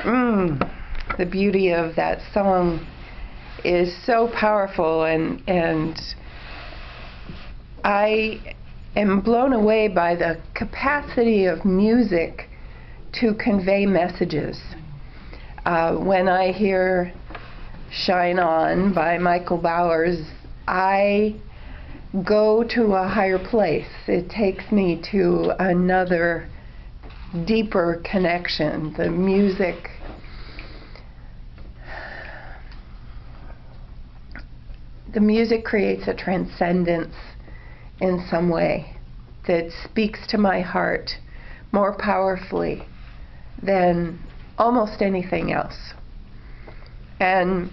The beauty of that song is so powerful, and I am blown away by the capacity of music to convey messages. When I hear Shine On by Michael Bowers, I go to a higher place. It takes me to another deeper connection. The music creates a transcendence in some way that speaks to my heart more powerfully than almost anything else. And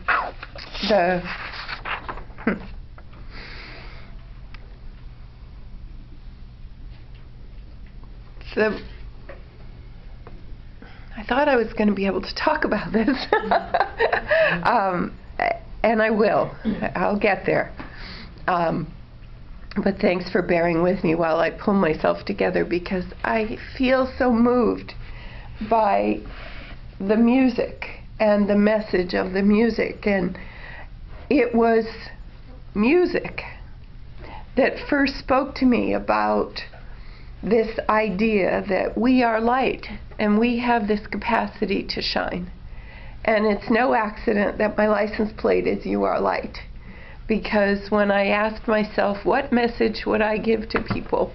I thought I was going to be able to talk about this. And I will. I'll get there. But thanks for bearing with me while I pull myself together, because I feel so moved by the music and the message of the music. And it was music that first spoke to me about this idea that we are light and we have this capacity to shine. And it's no accident that my license plate is "You Are Light," because when I asked myself what message would I give to people,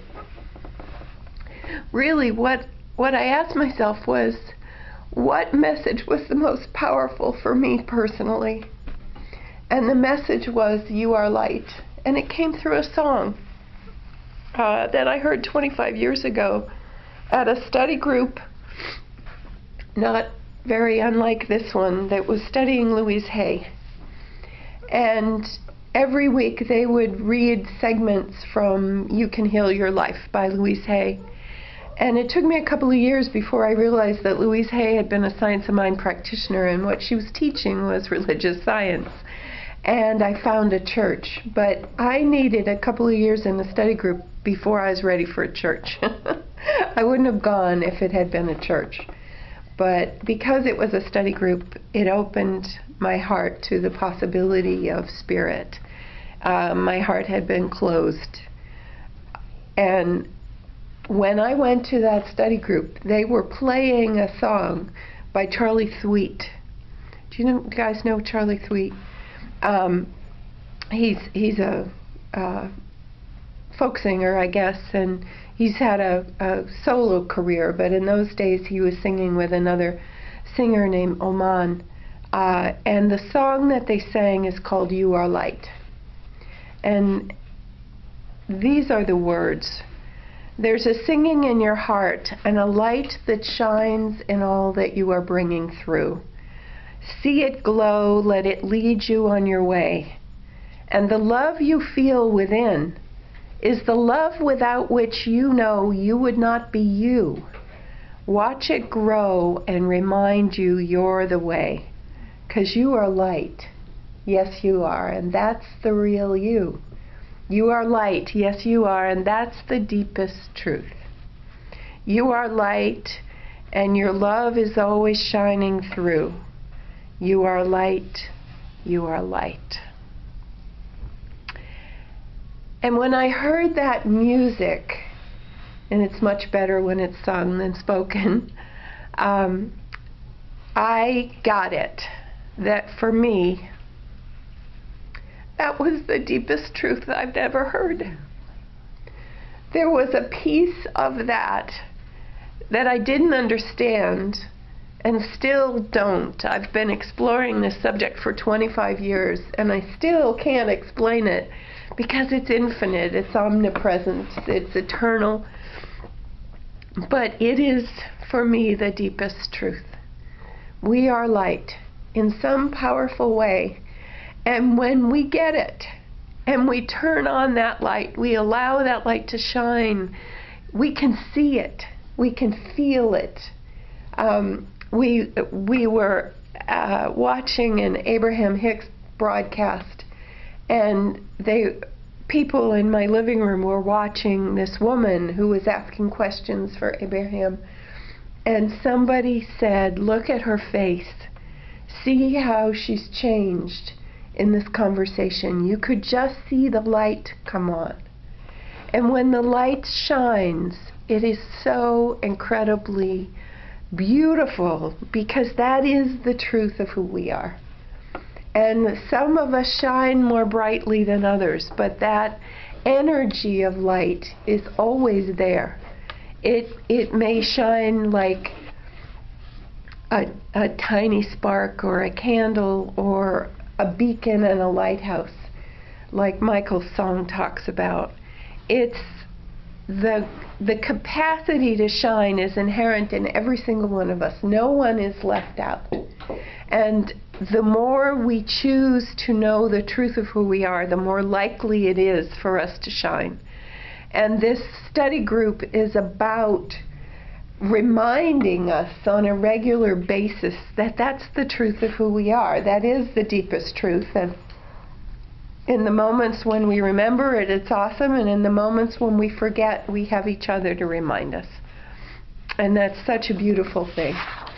really what I asked myself was, what message was the most powerful for me personally? And the message was "You Are Light." And it came through a song that I heard 25 years ago at a study group, not very unlike this one, that was studying Louise Hay. And every week they would read segments from You Can Heal Your Life by Louise Hay. And it took me a couple of years before I realized that Louise Hay had been a Science of Mind practitioner, and what she was teaching was religious science. And I found a church, but I needed a couple of years in the study group before I was ready for a church. I wouldn't have gone if it had been a church. But because it was a study group, it opened my heart to the possibility of spirit. My heart had been closed. And when I went to that study group, they were playing a song by Charlie Thweet. Do you guys know Charlie Thweet? He's a folk singer, I guess, and he's had a solo career, but in those days he was singing with another singer named Oman. And the song that they sang is called "You Are Light." And these are the words. There's a singing in your heart and a light that shines in all that you are bringing through. See it glow, let it lead you on your way. And the love you feel within is the love without which you know you would not be you. Watch it grow and remind you you're the way. 'Cause you are light. Yes, you are, and that's the real you. You are light. Yes, you are, and that's the deepest truth. You are light, and your love is always shining through. You are light. You are light. And when I heard that music, and it's much better when it's sung than spoken, I got it. That for me, that was the deepest truth I've ever heard. There was a piece of that I didn't understand and still don't. I've been exploring this subject for 25 years and I still can't explain it because it's infinite, it's omnipresent, it's eternal. But it is, for me, the deepest truth. We are light in some powerful way. And when we get it, and we turn on that light, we allow that light to shine, we can see it, we can feel it. We were watching an Abraham Hicks broadcast, and people in my living room were watching this woman who was asking questions for Abraham. And somebody said, look at her face. See how she's changed in this conversation. You could just see the light come on. And when the light shines, it is so incredibly beautiful, because that is the truth of who we are. And some of us shine more brightly than others, but that energy of light is always there. It may shine like a tiny spark or a candle or a beacon in a lighthouse, like Michael's song talks about. It's the capacity to shine is inherent in every single one of us. No one is left out. And the more we choose to know the truth of who we are, the more likely it is for us to shine. And this study group is about reminding us on a regular basis that that's the truth of who we are. That is the deepest truth. And in the moments when we remember it, it's awesome. And in the moments when we forget, we have each other to remind us. And that's such a beautiful thing.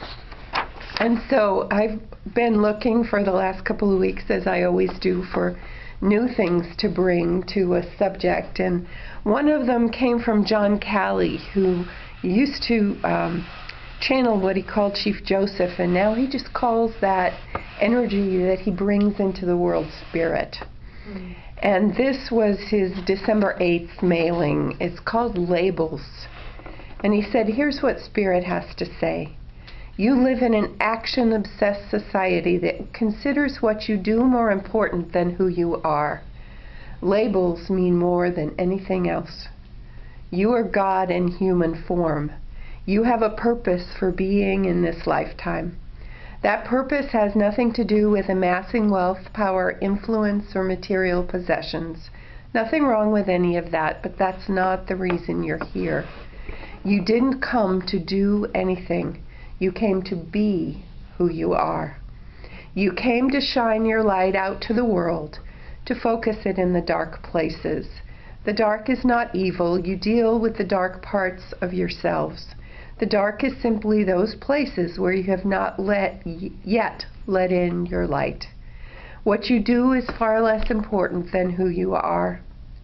And so I've been looking for the last couple of weeks, as I always do, for new things to bring to a subject. And one of them came from John Calley, who used to channel what he called Chief Joseph, and now he just calls that energy that he brings into the world spirit. Mm. And this was his December 8th mailing. It's called Labels. And he said, here's what spirit has to say. You live in an action-obsessed society that considers what you do more important than who you are. Labels mean more than anything else. You are God in human form. You have a purpose for being in this lifetime. That purpose has nothing to do with amassing wealth, power, influence, or material possessions. Nothing wrong with any of that, but that's not the reason you're here. You didn't come to do anything. You came to be who you are. You came to shine your light out to the world, to focus it in the dark places. The dark is not evil. You deal with the dark parts of yourselves. The dark is simply those places where you have not yet let in your light. What you do is far less important than who you are.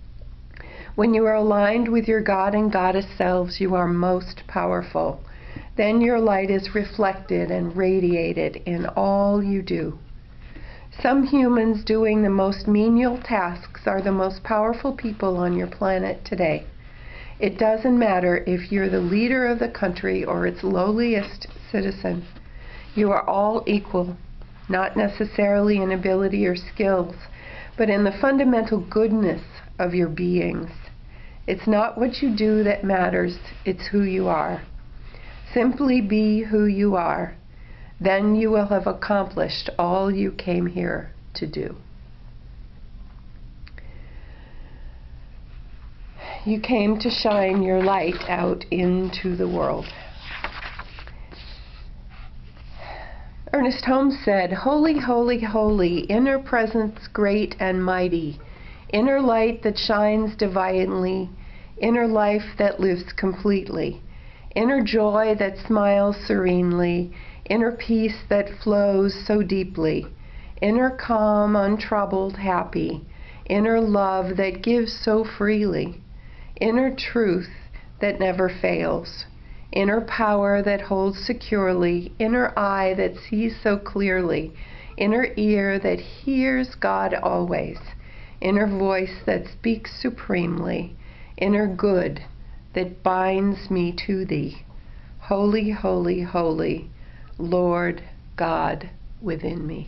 When you are aligned with your God and Goddess selves, you are most powerful. Then your light is reflected and radiated in all you do. Some humans doing the most menial tasks are the most powerful people on your planet today. It doesn't matter if you're the leader of the country or its lowliest citizen. You are all equal, not necessarily in ability or skills, but in the fundamental goodness of your beings. It's not what you do that matters, it's who you are. Simply be who you are. Then you will have accomplished all you came here to do. You came to shine your light out into the world. Ernest Holmes said, "Holy, holy, holy, inner presence great and mighty, inner light that shines divinely, inner life that lives completely, inner joy that smiles serenely, inner peace that flows so deeply, inner calm, untroubled, happy, inner love that gives so freely, inner truth that never fails, inner power that holds securely, inner eye that sees so clearly, inner ear that hears God always, inner voice that speaks supremely, inner good that binds me to thee. Holy, holy, holy, Lord God within me."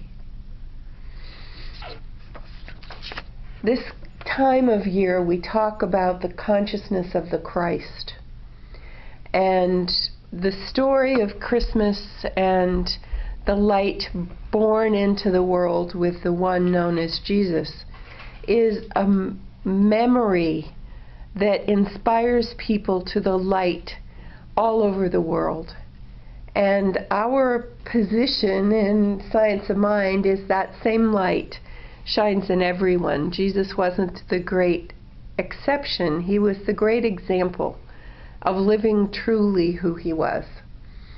This time of year we talk about the consciousness of the Christ. And the story of Christmas and the light born into the world with the one known as Jesus is a memory that inspires people to the light all over the world. And our position in Science of Mind is that same light shines in everyone. Jesus wasn't the great exception. He was the great example of living truly who he was.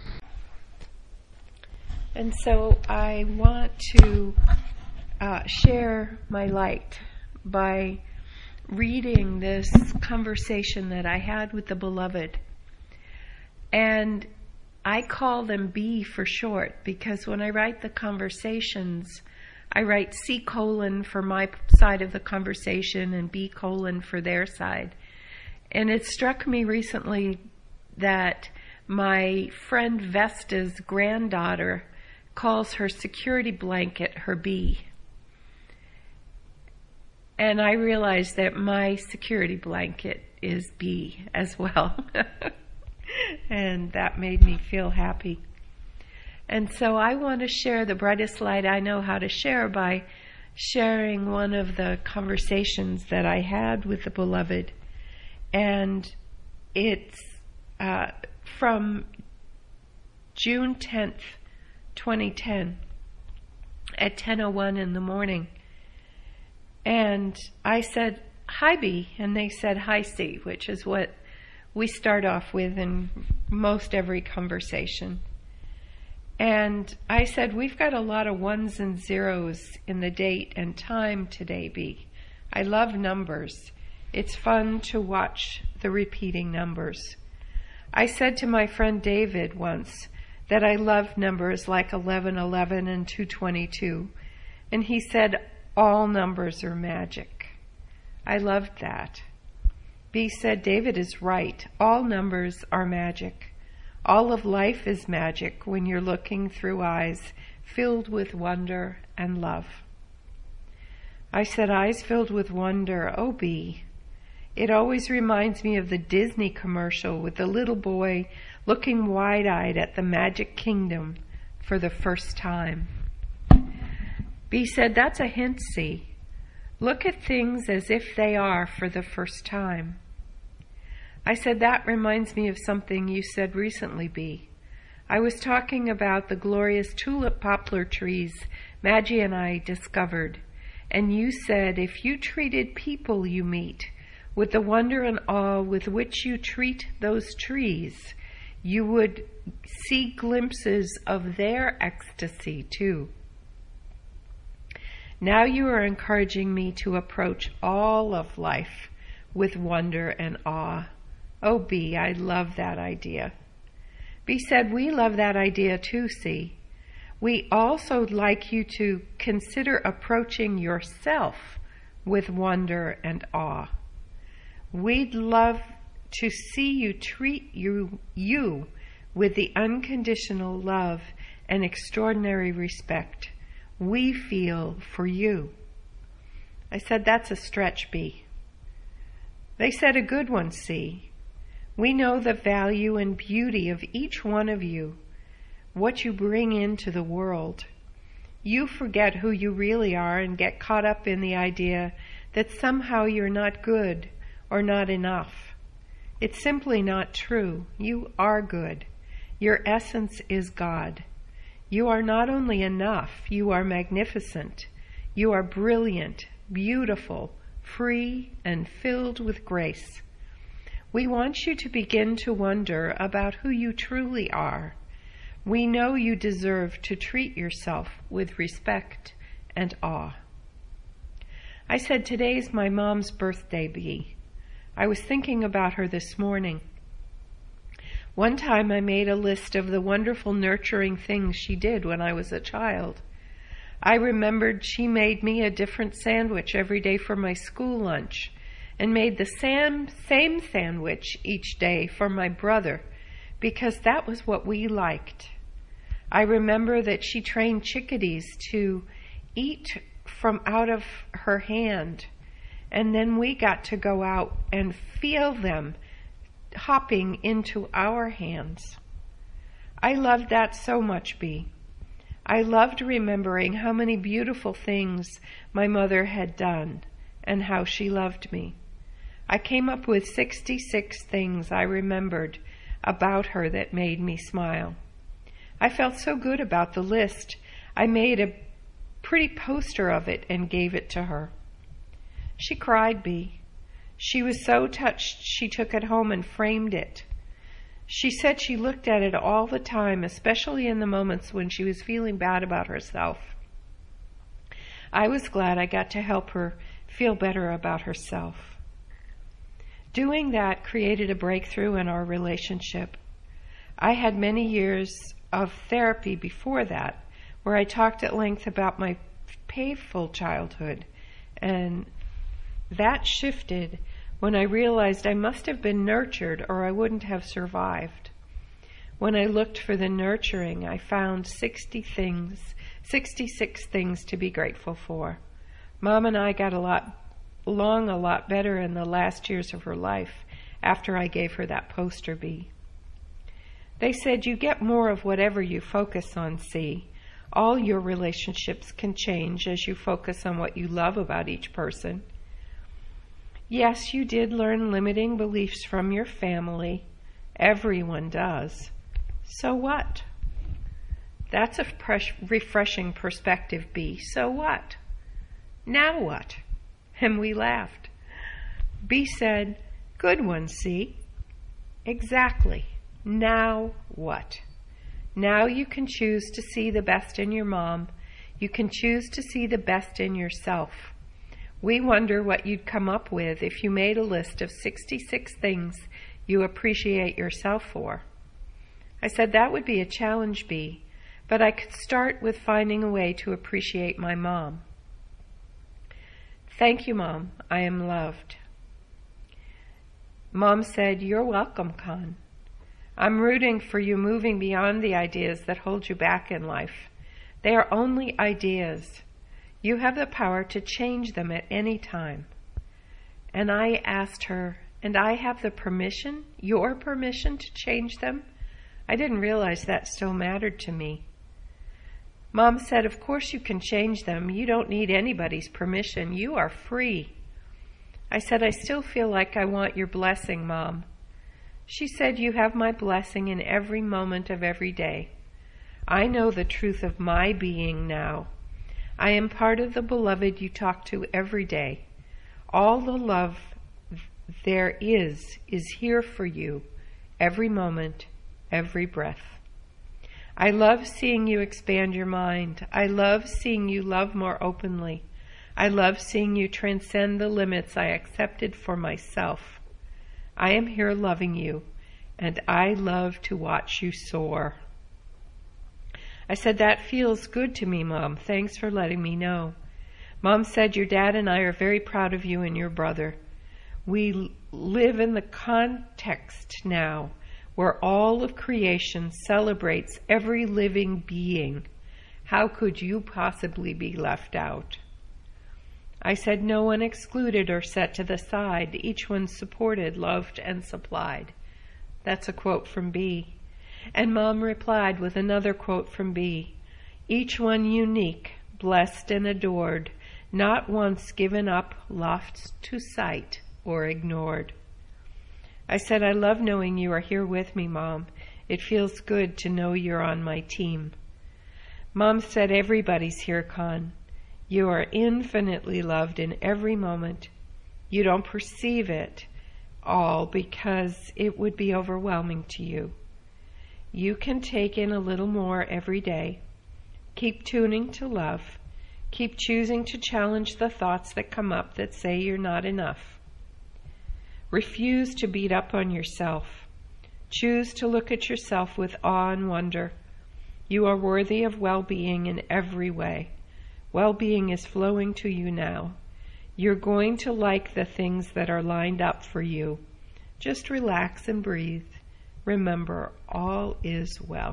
And so I want to share my light by reading this conversation that I had with the Beloved. And I call them B for short because when I write the conversations, I write C: for my side of the conversation and B: for their side. And it struck me recently that my friend Vesta's granddaughter calls her security blanket her B. And I realized that my security blanket is B as well. And that made me feel happy. And so I want to share the brightest light I know how to share by sharing one of the conversations that I had with the Beloved. And it's from June 10th, 2010 at 10:01 in the morning. And I said, "Hi, B," and they said, "Hi, C," which is what we start off with in most every conversation. And I said, "We've got a lot of ones and zeros in the date and time today, B. I love numbers. It's fun to watch the repeating numbers. I said to my friend David once that I love numbers like 1111 and 222, and he said all numbers are magic. I loved that. B said, David is right. All numbers are magic. All of life is magic when you're looking through eyes filled with wonder and love. I said, eyes filled with wonder, oh B. It always reminds me of the Disney commercial with the little boy looking wide-eyed at the magic kingdom for the first time. B said, that's a hint, C. Look at things as if they are for the first time. I said, that reminds me of something you said recently, B. I was talking about the glorious tulip poplar trees Maggie and I discovered, and you said if you treated people you meet with the wonder and awe with which you treat those trees, you would see glimpses of their ecstasy too. Now you are encouraging me to approach all of life with wonder and awe. Oh, B, I love that idea. B said, we love that idea too, C. We also like you to consider approaching yourself with wonder and awe. We'd love to see you treat you with the unconditional love and extraordinary respect we feel for you. I said, that's a stretch, B. They said, a good one, C. We know the value and beauty of each one of you, what you bring into the world. You forget who you really are and get caught up in the idea that somehow you're not good or not enough. It's simply not true. You are good. Your essence is God. You are not only enough, you are magnificent. You are brilliant, beautiful, free, and filled with grace. We want you to begin to wonder about who you truly are. We know you deserve to treat yourself with respect and awe. I said, today's my mom's birthday, B. I was thinking about her this morning. One time I made a list of the wonderful nurturing things she did when I was a child. I remembered she made me a different sandwich every day for my school lunch and made the same sandwich each day for my brother because that was what we liked. I remember that she trained chickadees to eat from out of her hand, and then we got to go out and feel them hopping into our hands. I loved that so much, B. I loved remembering how many beautiful things my mother had done and how she loved me. I came up with 66 things I remembered about her that made me smile. I felt so good about the list, I made a pretty poster of it and gave it to her. She cried, B. She was so touched she took it home and framed it. She said she looked at it all the time, especially in the moments when she was feeling bad about herself. I was glad I got to help her feel better about herself. Doing that created a breakthrough in our relationship. I had many years of therapy before that, where I talked at length about my painful childhood, and that shifted when I realized I must have been nurtured or I wouldn't have survived. When I looked for the nurturing, I found 66 things to be grateful for. Mom and I got along a lot better in the last years of her life after I gave her that poster bee. They said you get more of whatever you focus on, C. All your relationships can change as you focus on what you love about each person. Yes, you did learn limiting beliefs from your family. Everyone does. So what? That's a refreshing perspective, B. So what? Now what? And we laughed. B said, good one, C. Exactly. Now what? Now you can choose to see the best in your mom. You can choose to see the best in yourself. We wonder what you'd come up with if you made a list of 66 things you appreciate yourself for. I said that would be a challenge, B, but I could start with finding a way to appreciate my mom. Thank you, Mom. I am loved. Mom said, you're welcome, Con. I'm rooting for you moving beyond the ideas that hold you back in life. They are only ideas. You have the power to change them at any time. And I asked her, and I have the permission, your permission, to change them? I didn't realize that still mattered to me. Mom said, of course you can change them. You don't need anybody's permission. You are free. I said, I still feel like I want your blessing, Mom. She said, you have my blessing in every moment of every day. I know the truth of my being now. I am part of the beloved you talk to every day. All the love there is here for you, every moment, every breath. I love seeing you expand your mind. I love seeing you love more openly. I love seeing you transcend the limits I accepted for myself. I am here loving you, and I love to watch you soar. I said, that feels good to me, Mom. Thanks for letting me know. Mom said, your dad and I are very proud of you and your brother. We live in the context now where all of creation celebrates every living being. How could you possibly be left out? I said, no one excluded or set to the side. Each one supported, loved, and supplied. That's a quote from B. And Mom replied with another quote from B. Each one unique, blessed and adored, not once given up, lost to sight, or ignored. I said, I love knowing you are here with me, Mom. It feels good to know you're on my team. Mom said, everybody's here, Con. You are infinitely loved in every moment. You don't perceive it all because it would be overwhelming to you. You can take in a little more every day. Keep tuning to love. Keep choosing to challenge the thoughts that come up that say you're not enough. Refuse to beat up on yourself. Choose to look at yourself with awe and wonder. You are worthy of well-being in every way. Well-being is flowing to you now. You're going to like the things that are lined up for you. Just relax and breathe. Remember, all is well.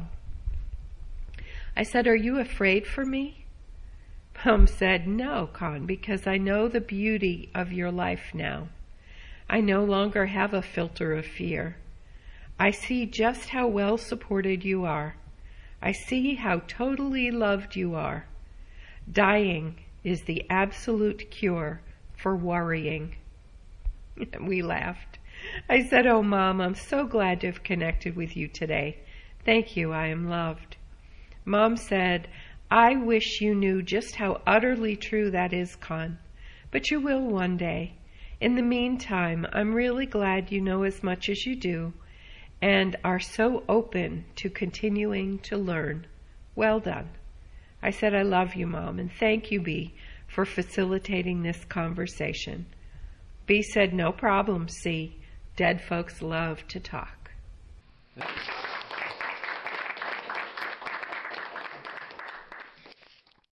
I said, are you afraid for me? Mom said, no, Con, because I know the beauty of your life now. I no longer have a filter of fear. I see just how well supported you are. I see how totally loved you are. Dying is the absolute cure for worrying. We laughed. I said, oh, Mom, I'm so glad to have connected with you today. Thank you, I am loved. Mom said, I wish you knew just how utterly true that is, Con, but you will one day. In the meantime, I'm really glad you know as much as you do, and are so open to continuing to learn. Well done. I said, I love you, Mom, and thank you, B, for facilitating this conversation. B said, no problem, C. Dead folks love to talk.